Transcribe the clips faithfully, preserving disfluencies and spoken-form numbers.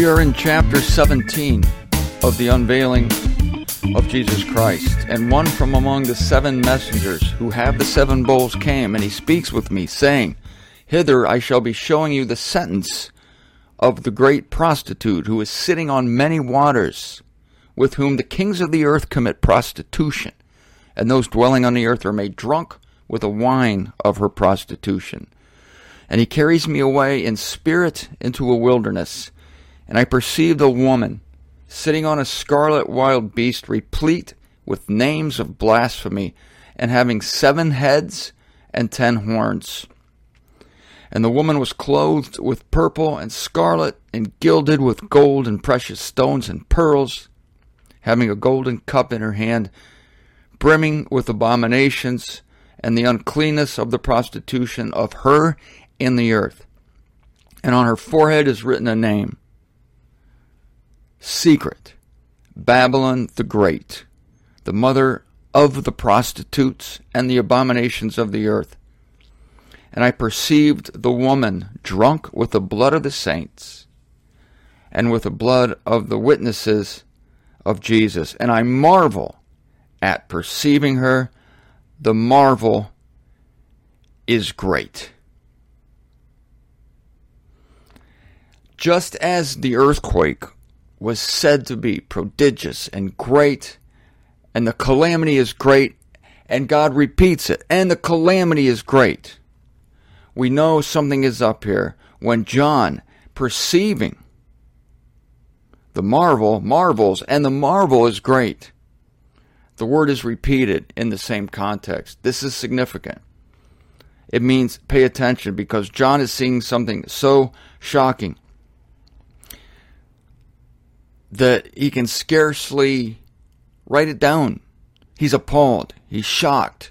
are in chapter seventeen of the unveiling of Jesus Christ. And one from among the seven messengers who have the seven bowls came, and he speaks with me, saying, Hither I shall be showing you the sentence of the great prostitute, who is sitting on many waters, with whom the kings of the earth commit prostitution, and those dwelling on the earth are made drunk with the wine of her prostitution. And he carries me away in spirit into a wilderness, and I perceived a woman sitting on a scarlet wild beast, replete with names of blasphemy, and having seven heads and ten horns. And the woman was clothed with purple and scarlet, and gilded with gold and precious stones and pearls, having a golden cup in her hand, brimming with abominations and the uncleanness of the prostitution of her in the earth. And on her forehead is written a name: Secret, Babylon the Great, the mother of the prostitutes and the abominations of the earth. And I perceived the woman drunk with the blood of the saints and with the blood of the witnesses of Jesus. And I marvel at perceiving her. The marvel is great. Just as the earthquake was said to be prodigious and great, and the calamity is great, and God repeats it, and the calamity is great, we know something is up here when John, perceiving the marvel, marvels, and the marvel is great. The word is repeated in the same context. This is significant. It means pay attention, because John is seeing something so shocking that he can scarcely write it down. He's appalled. He's shocked.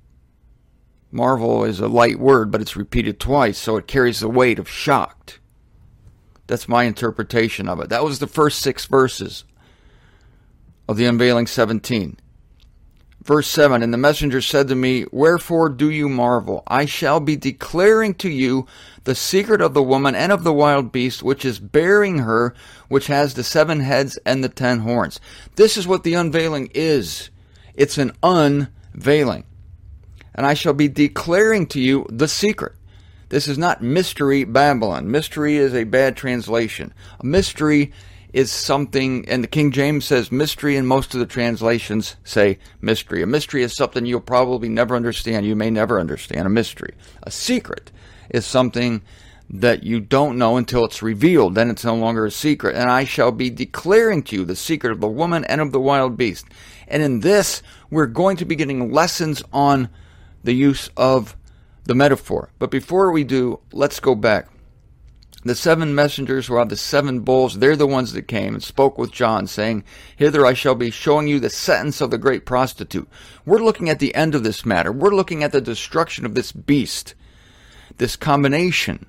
Marvel is a light word, but it's repeated twice, so it carries the weight of shocked. That's my interpretation of it. That was the first six verses of the Unveiling seventeen. Verse seven, And the messenger said to me, Wherefore do you marvel? I shall be declaring to you the secret of the woman and of the wild beast, which is bearing her, which has the seven heads and the ten horns. This is what the unveiling is. It's an unveiling. And I shall be declaring to you the secret. This is not Mystery Babylon. Mystery is a bad translation. A mystery is something, and the King James says mystery, and most of the translations say mystery. A mystery is something you'll probably never understand. You may never understand a mystery. A secret is something that you don't know until it's revealed. Then it's no longer a secret. And I shall be declaring to you the secret of the woman and of the wild beast. And in this, we're going to be getting lessons on the use of the metaphor. But before we do, let's go back. The seven messengers who have the seven bowls, they're the ones that came and spoke with John, saying, Hither I shall be showing you the sentence of the great prostitute. We're looking at the end of this matter. We're looking at the destruction of this beast. This combination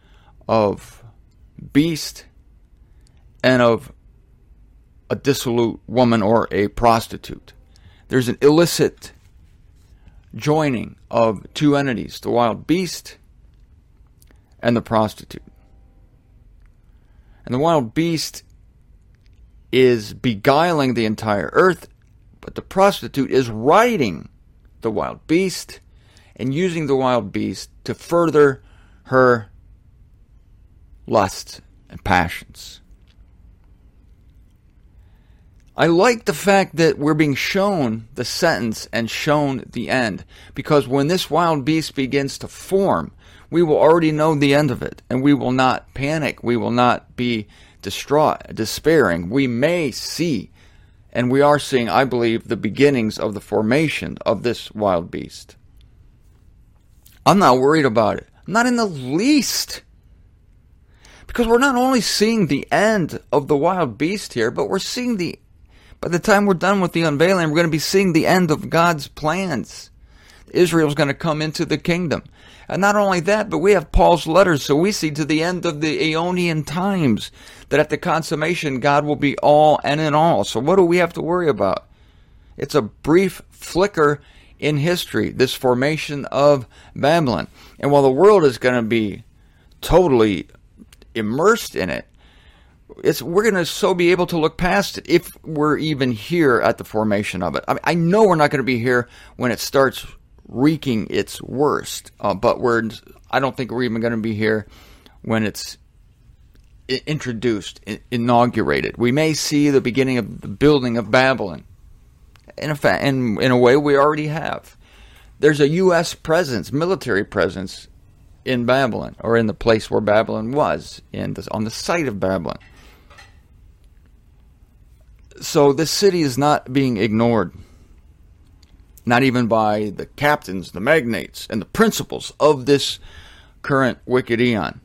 of beast and of a dissolute woman or a prostitute. There's an illicit joining of two entities, the wild beast and the prostitute. And the wild beast is beguiling the entire earth, but the prostitute is riding the wild beast and using the wild beast to further her lusts and passions. I like the fact that we're being shown the sentence and shown the end, because when this wild beast begins to form, we will already know the end of it, and we will not panic. We will not be distraught, despairing. We may see, and we are seeing, I believe, the beginnings of the formation of this wild beast. I'm not worried about it. Not in the least. Because we're not only seeing the end of the wild beast here, but we're seeing the By the time we're done with the unveiling, we're going to be seeing the end of God's plans. Israel's going to come into the kingdom. And not only that, but we have Paul's letters, so we see to the end of the Aeonian times that at the consummation, God will be all and in all. So what do we have to worry about? It's a brief flicker in history, this formation of Babylon. And while the world is going to be totally immersed in it, It's, we're going to so be able to look past it if we're even here at the formation of it. I mean, I know we're not going to be here when it starts wreaking its worst, uh, but we're, I don't think we're even going to be here when it's introduced, inaugurated. We may see the beginning of the building of Babylon. In a, fa- in, in a way, we already have. There's a U S presence, military presence, in Babylon, or in the place where Babylon was, in the, on the site of Babylon. So this city is not being ignored. Not even by the captains, the magnates, and the principals of this current wicked eon.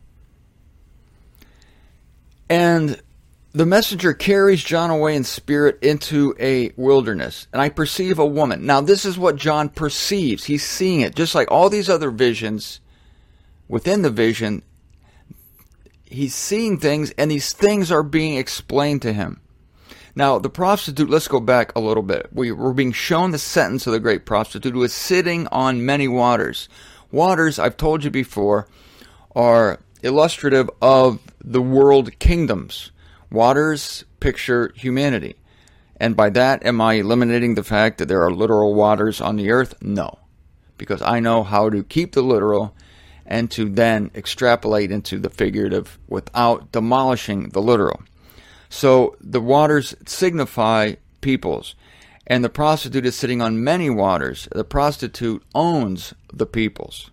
And the messenger carries John away in spirit into a wilderness. And I perceive a woman. Now this is what John perceives. He's seeing it. Just like all these other visions, within the vision, he's seeing things, and these things are being explained to him. Now, the prostitute, let's go back a little bit. We were being shown the sentence of the great prostitute who is sitting on many waters. Waters, I've told you before, are illustrative of the world kingdoms. Waters picture humanity. And by that, am I eliminating the fact that there are literal waters on the earth? No. Because I know how to keep the literal and to then extrapolate into the figurative without demolishing the literal. So the waters signify peoples, and the prostitute is sitting on many waters. The prostitute owns the peoples.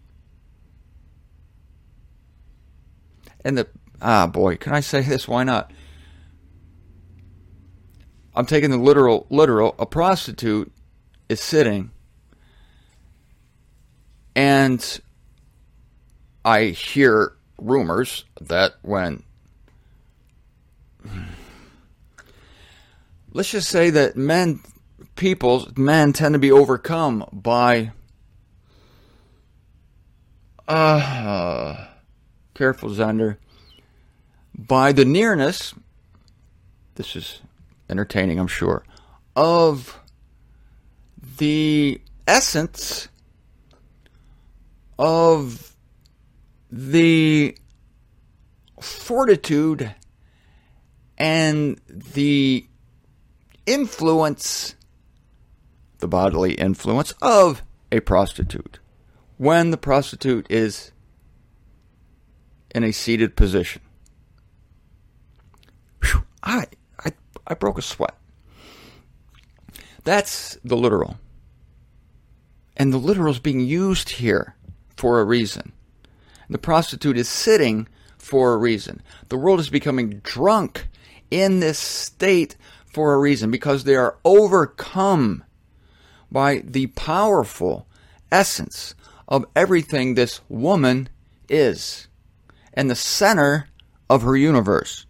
And the, ah boy, can I say this? Why not? I'm taking the literal, literal. A prostitute is sitting, and I hear rumors that when, let's just say that men, people, men tend to be overcome by, uh, careful, Xander, by the nearness, this is entertaining, I'm sure, of the essence of the fortitude and the influence, the bodily influence of a prostitute when the prostitute is in a seated position. Whew, I, I, I broke a sweat. That's the literal. And the literal is being used here for a reason. The prostitute is sitting for a reason. The world is becoming drunk in this state for a reason, because they are overcome by the powerful essence of everything this woman is, and the center of her universe,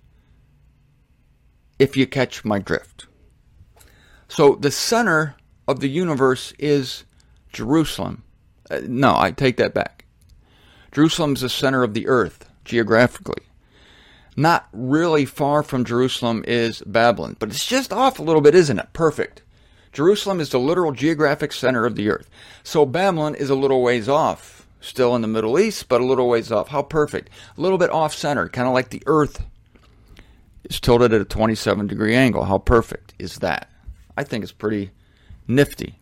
if you catch my drift. So the center of the universe is Jerusalem. Uh, no, I take that back. Jerusalem is the center of the earth, geographically. Not really far from Jerusalem is Babylon, but it's just off a little bit, isn't it? Perfect. Jerusalem is the literal geographic center of the earth. So Babylon is a little ways off, still in the Middle East, but a little ways off. How perfect. A little bit off-center, kind of like the earth is tilted at a twenty-seven degree angle. How perfect is that? I think it's pretty nifty.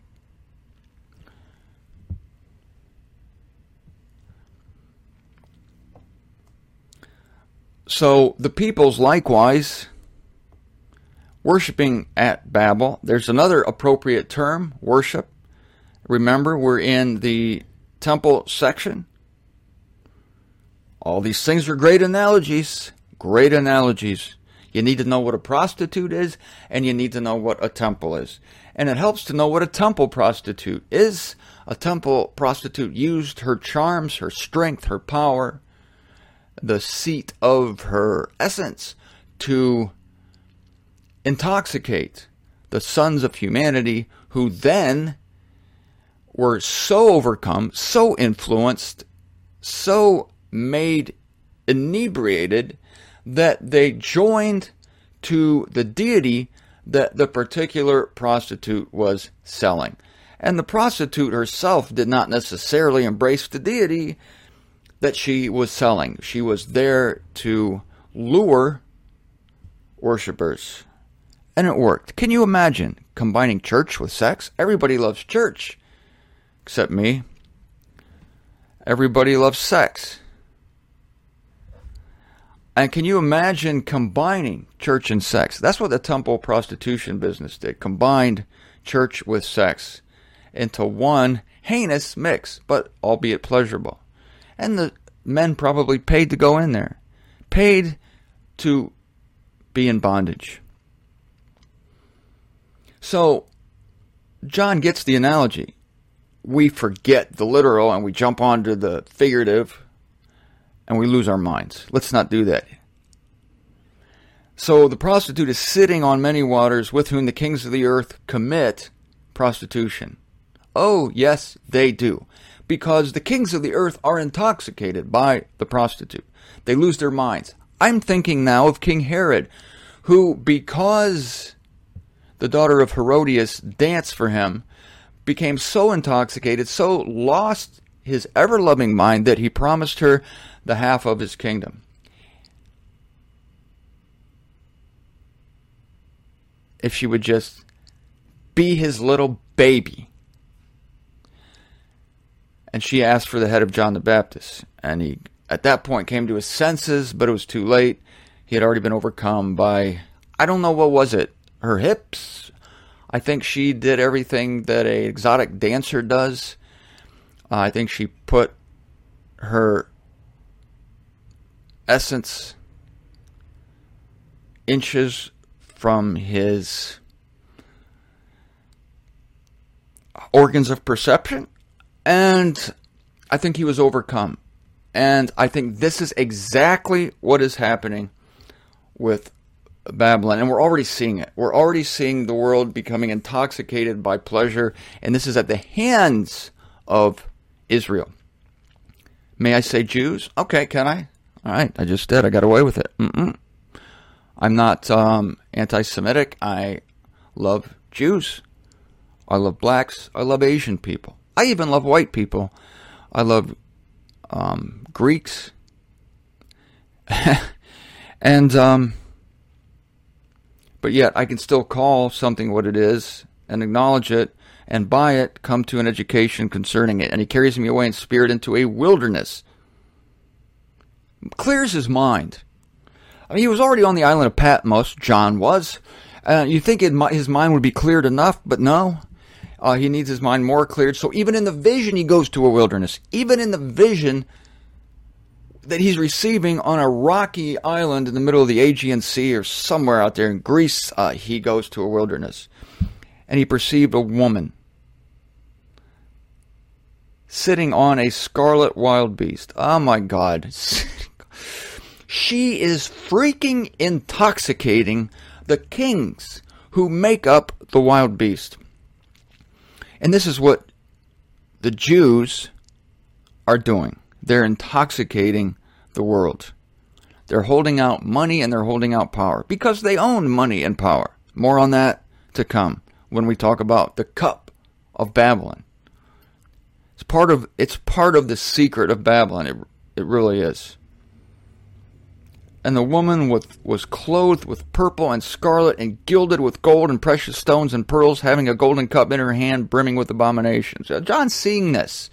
So the peoples likewise worshiping at Babel. There's another appropriate term, worship. Remember, we're in the temple section. All these things are great analogies. Great analogies. You need to know what a prostitute is, and you need to know what a temple is. And it helps to know what a temple prostitute is. A temple prostitute used her charms, her strength, her power, the seat of her essence to intoxicate the sons of humanity, who then were so overcome, so influenced, so made inebriated that they joined to the deity that the particular prostitute was selling. And the prostitute herself did not necessarily embrace the deity that she was selling. She was there to lure worshipers. And it worked. Can you imagine combining church with sex? Everybody loves church, except me. Everybody loves sex. And can you imagine combining church and sex? That's what the temple prostitution business did. Combined church with sex into one heinous mix, but albeit pleasurable. And the men probably paid to go in there. Paid to be in bondage. So, John gets the analogy. We forget the literal and we jump onto the figurative and we lose our minds. Let's not do that. So the prostitute is sitting on many waters with whom the kings of the earth commit prostitution. Oh, yes, they do. Because the kings of the earth are intoxicated by the prostitute. They lose their minds. I'm thinking now of King Herod, who, because the daughter of Herodias danced for him, became so intoxicated, so lost his ever-loving mind that he promised her the half of his kingdom. If she would just be his little baby. And she asked for the head of John the Baptist. And he, at that point, came to his senses, but it was too late. He had already been overcome by, I don't know, what was it? Her hips? I think she did everything that an exotic dancer does. Uh, I think she put her essence inches from his organs of perception. And I think he was overcome. And I think this is exactly what is happening with Babylon. And we're already seeing it. We're already seeing the world becoming intoxicated by pleasure. And this is at the hands of Israel. May I say Jews? Okay, can I? All right, I just did. I got away with it. Mm-mm. I'm not um, anti-Semitic. I love Jews. I love blacks. I love Asian people. I even love white people. I love um, Greeks. and, um, but yet I can still call something what it is and acknowledge it and by it come to an education concerning it. And he carries me away in spirit into a wilderness. Clears his mind. I mean, he was already on the island of Patmos, John was. Uh, you think it, his mind would be cleared enough, but no. Uh, he needs his mind more cleared. So even in the vision, he goes to a wilderness. Even in the vision that he's receiving on a rocky island in the middle of the Aegean Sea or somewhere out there in Greece, uh, he goes to a wilderness. And he perceived a woman sitting on a scarlet wild beast. Oh my God. She is freaking intoxicating the kings who make up the wild beast. And this is what the Jews are doing. They're intoxicating the world. They're holding out money and they're holding out power because they own money and power. More on that to come when we talk about the cup of Babylon. It's part of it's part of the secret of Babylon. It it really is. And the woman with, was clothed with purple and scarlet and gilded with gold and precious stones and pearls, having a golden cup in her hand, brimming with abominations. John's seeing this.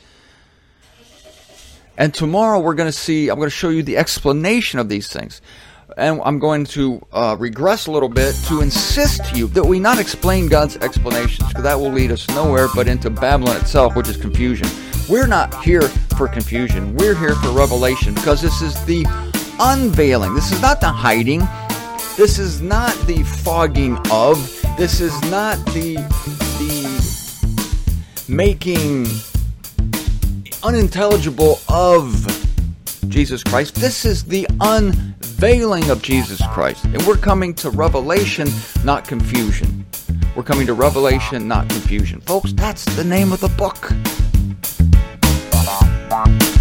And tomorrow we're going to see, I'm going to show you the explanation of these things. And I'm going to uh, regress a little bit to insist to you that we not explain God's explanations, because that will lead us nowhere but into Babylon itself, which is confusion. We're not here for confusion. We're here for revelation, because this is the unveiling. This is not the hiding. This is not the fogging of. This is not the the making unintelligible of Jesus Christ. This is the unveiling of Jesus Christ. And we're coming to revelation, not confusion. We're coming to revelation, not confusion. Folks, that's the name of the book.